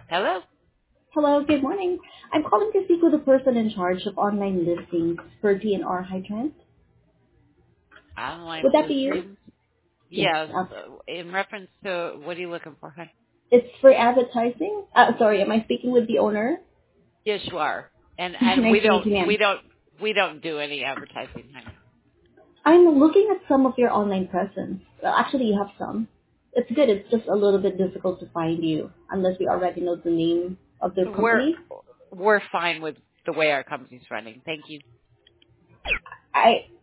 Hello? Hello, good morning. I'm calling to speak with the person in charge of online listings for DNR Hydrant. Online Would that be you? listings? Yes. Yes. In reference to, what are you looking for, hon? It's for advertising. Sorry, am I speaking with the owner? Yes, you are. And we Nice to meet don't, you, we ma'am. don't, we don't do any advertising, honey. I'm looking at some of your online presence. Well, actually, you have some. It's good. It's just a little bit difficult to find you unless we already know the name of the We're, company. we're fine with the way our company's running. Thank you. I